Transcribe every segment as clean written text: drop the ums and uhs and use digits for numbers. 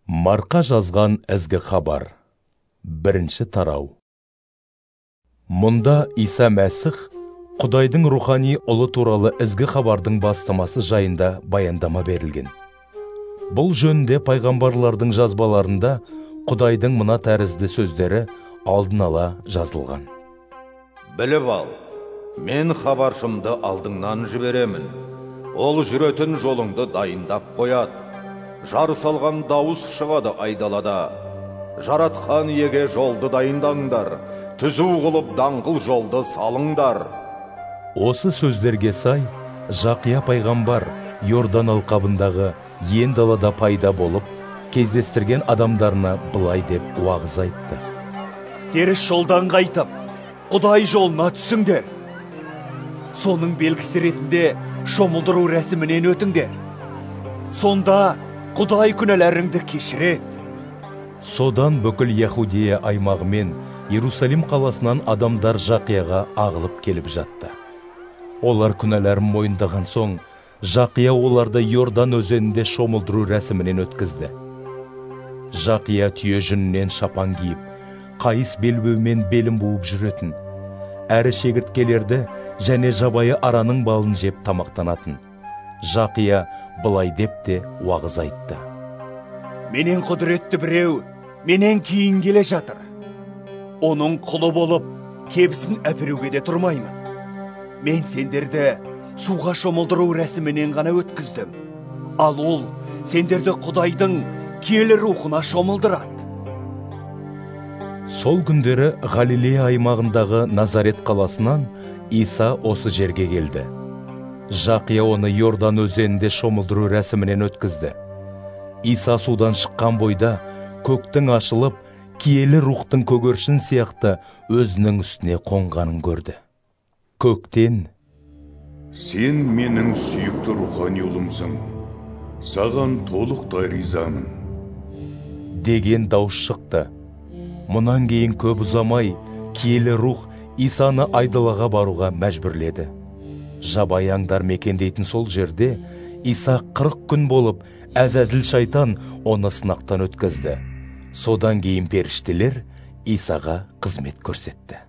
Марқа жазған ізгі хабар. Бірінші тарау. Мұнда Иса Мәсіх Құдайдың рухани ұлы туралы ізгі хабардың бастамасы жайында баяндама берілген. Бұл жөнінде пайғамбарлардың жазбаларында Құдайдың мына тәрізді сөздері алдын ала жазылған. Біліп ал, мен хабаршымды алдыңнан жіберемін. Ол жүретін жолыңды дайындап қояды. Жар салған дауыс шығады айдалада. Жаратқан еге жолды дайындаңдар. Түзу қылып даңғыл жолды салыңдар. Осы сөздерге сай, Жақия пайғамбар Йордан алқабындағы ен далада пайда болып, кездестірген адамдарына былай деп уағыз айтты. Теріс жолдан қайтып, Құдай жолына түсіңдер. Соның белгісі ретінде шомылдыру рәсімінен өтіңдер. Сонда Құдай күнәларыңды кешіреді. Содан бүкіл Яхудия аймағы мен Иерусалим қаласынан адамдар Жақияға ағылып келіп жатты. Олар күнәларын мойындаған соң, Жақия оларды Йордан өзенінде шомылдыру рәсімінен өткізді. Жақия түйе жүнінен шапан киіп, қайыс белбеумен белін буып жүретін, әрі шегірткелерді және жабайы араның балын жеп тамақтанатын. Жақия былай деп те уағыз айтты. Менен құдіретті біреу, менен кейін келе жатыр. Оның құлы болып, кебісін әперуге де тұрмаймын. Мен сендерді суға шомылдыру рәсімінен ғана өткіздім. Ал ол сендерді Құдайдың киелі рухына шомылдырады. Сол күндері Галилея аймағындағы Назарет қаласынан Иса осы жерге келді. Жақия оны Йордан өзенінде шомылдыру рәсімінен өткізді. Иса судан шыққан бойда көктің ашылып, киелі рухтың көгершін сияқты өзінің үстіне қонғанын көрді. Көктен: «Сен менің сүйікті рухани ұлымсың, саған толықтай ризамын» деген дауыс шықты. Мұнан кейін көп ұзамай, киелі рух Исаны айдалаға баруға мәжбүрледі. Жабайы аңдар мекендейтін сол жерде Иса 40 күн болып, әзәзіл шайтан оны сынақтан өткізді. Содан кейін періштелер Исаға қызмет көрсетті.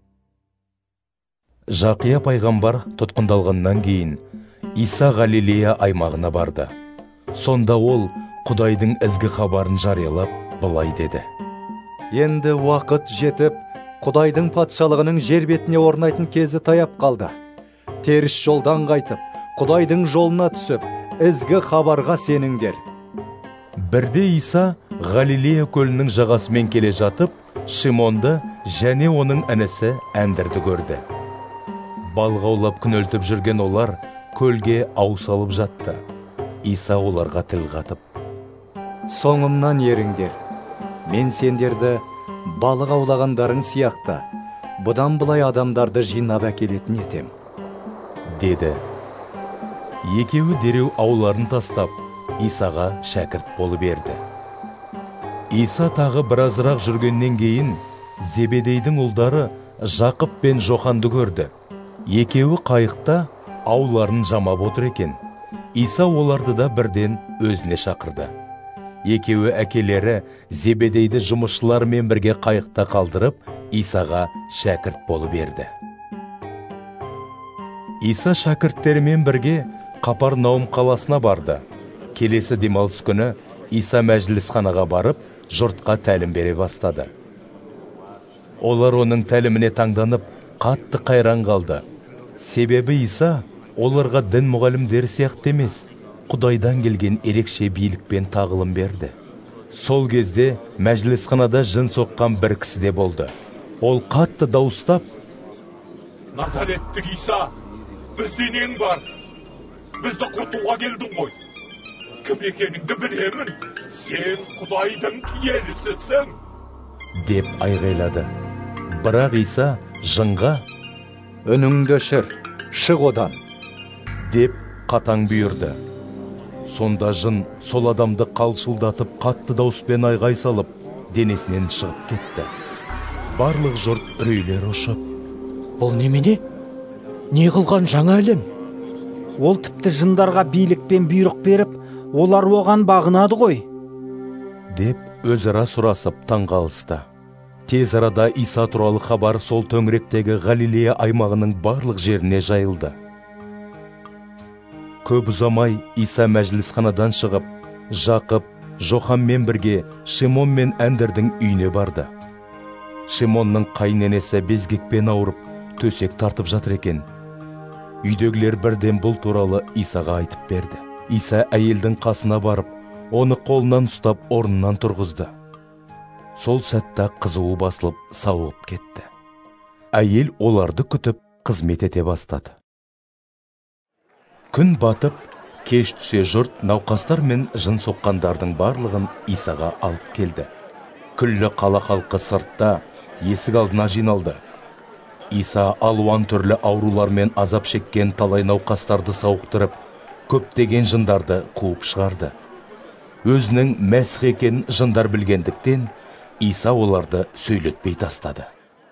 Жақия пайғамбар тұтқындалғаннан кейін Иса Галилея аймағына барды. Сонда ол Құдайдың ізгі хабарын жариялап былай деді. Енді уақыт жетіп, Құдайдың патшалығының жер бетіне орнайтын кезі таяп қалды. Теріс жолдан қайтып, Құдайдың жолына түсіп, ізгі хабарға сеніңдер. Бірде Иса Галилея көлінің жағасымен келе жатып, Шимонды және оның інісі Әндірді көрді. Балық аулап күнелтіп жүрген олар көлге ау салып жатты. Иса оларға тіл қатып: «Соңымнан еріңдер. Мен сендерді балық аулағандарың сияқты, бұдан былай адамдарды жинап әкелетін етем» деді. Екеуі дереу ауларын тастап, Исаға шәкірт болып берді. Иса тағы біразырақ жүргеннен кейін Зебедейдің ұлдары Жақып пен Жоханды көрді. Екеуі қайықта ауларын жамап отыр екен. Иса оларды да бірден өзіне шақырды. Екеуі әкелері Зебедейді жұмысшылармен бірге қайықта қалдырып, Исаға шәкірт болып берді. Иса шәкірттерімен бірге Қапарнаум қаласына барды. Келесі демалыс күні Иса мәжілісханаға барып, жұртқа тәлім бере бастады. Олар оның тәліміне таңданып, қатты қайран қалды. Себебі Иса оларға дін мұғалімдері сияқты емес, Құдайдан келген ерекше билікпен тағылым берді. Сол кезде мәжілісханада жын соққан бір кісі де болды. Ол қатты дауыстап: «Назареттік Иса, бізде нең бар? Бізді құртуға келдің ғой. Кім екеніңді білемін, сен Құдайдың киелісісің» деп айғайлады. Бірақ Иса жынға: «Үніңді өшір, шық одан» деп қатаң бұйырды. Сонда жын сол адамды қалшылдатып, қатты дауыспен айғай салып, денесінен шығып кетті. Барлық жұрт үрейлер ұшып: «Бұл немене? Не қылған жаңа әлем? Ол тіпті жындарға билік пен бұйрық беріп, олар оған бағынады ғой» деп өзара сұрасып таңғалысты. Тез арада Иса туралы хабар сол төңіректегі Галилея аймағының барлық жеріне жайылды. Көп ұзамай Иса мәжілісханадан шығып, Жақып, Жоханмен бірге Шимон мен Әндірдің үйіне барды. Шимонның қайненесі безгекпен ауырып, төсек тартып жатыр екен. Үйдегілер бірден бұл туралы Исаға айтып берді. Иса әйелдің қасына барып, оны қолынан ұстап орнынан тұрғызды. Сол сәтті қызуы басылып, сауығып кетті. Әйел оларды күтіп, қызмет ете бастады. Күн батып, кеш түсе жұрт науқастар мен жын соққандардың барлығын Исаға алып келді. Күллі қала халқы сыртта, есік алдына жиналды. Иса алуан түрлі аурулармен азап шеккен талай науқастарды сауықтырып, көптеген жындарды қуып шығарды. Өзінің мәсіх екенін жындар білгендіктен, Иса оларды сөйлетпей тастады.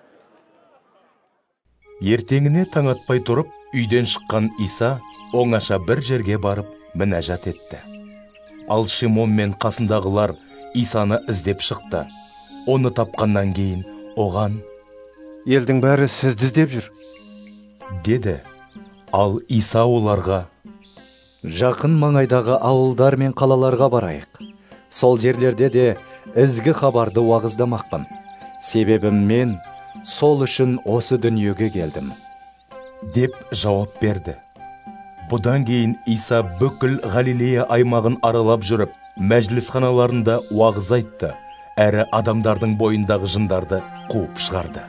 Ертеңіне таң атпай тұрып, үйден шыққан Иса оңаша бір жерге барып мінәжат етті. Ал Шимон мен қасындағылар Исаны іздеп шықты. Оны тапқаннан кейін оған: Елдің бәрі сізді іздеп жүр, деді. Ал Иса оларға: жақын маңайдағы ауылдар мен қалаларға барайық. Сол жерлерде де ізгі хабарды уағыздамақпын. Себебім мен сол үшін осы дүниеге келдім, деп жауап берді. Бұдан кейін Иса бүкіл Галилея аймағын аралап жүріп, мәжілісханаларында уағыз айтты, әрі адамдардың бойындағы жындарды қуып шығарды.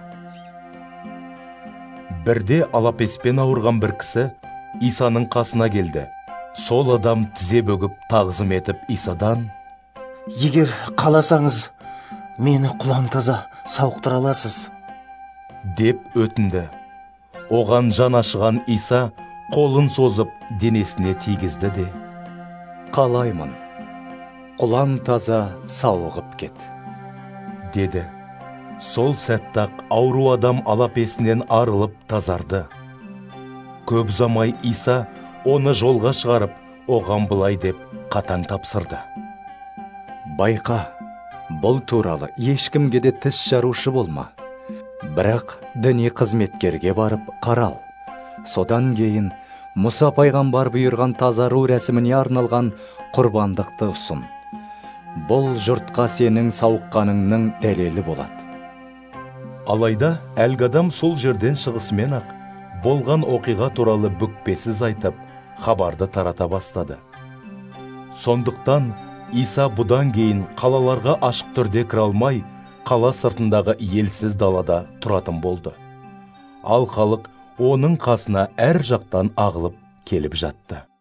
Бірде алапеспен ауырған бір кісі Исаның қасына келді. Сол адам тізе бөгіп тағзым етіп Исадан: Егер қаласаңыз, мені құлан таза сауықтыра аласыз, деп өтінді. Оған жан ашыған Иса қолын созып денесіне тигізді де: қалаймын, құлан таза сауығып кет, деді. Сол сәттақ ауру адам алапесінен арылып тазарды. Көп ұзамай Иса оны жолға шығарып, оған былай деп қатаң тапсырды: байқа, бұл туралы ешкімге де тіс жарушы болма. Бірақ діни қызметкерге барып қарал. Содан кейін Мұса пайғамбар бұйырған тазару рәсіміне арналған құрбандықты ұсын. Бұл жұртқа сенің сауыққаныңның дәлелі болады. Алайда әлгі адам сол жерден шығысымен ақ болған оқиға туралы бүкпесіз айтып, хабарды тарата бастады. Сондықтан Иса бұдан кейін қалаларға ашық түрде кіре алмай, қала сыртындағы елсіз далада тұратын болды. Ал халық оның қасына әр жақтан ағылып келіп жатты.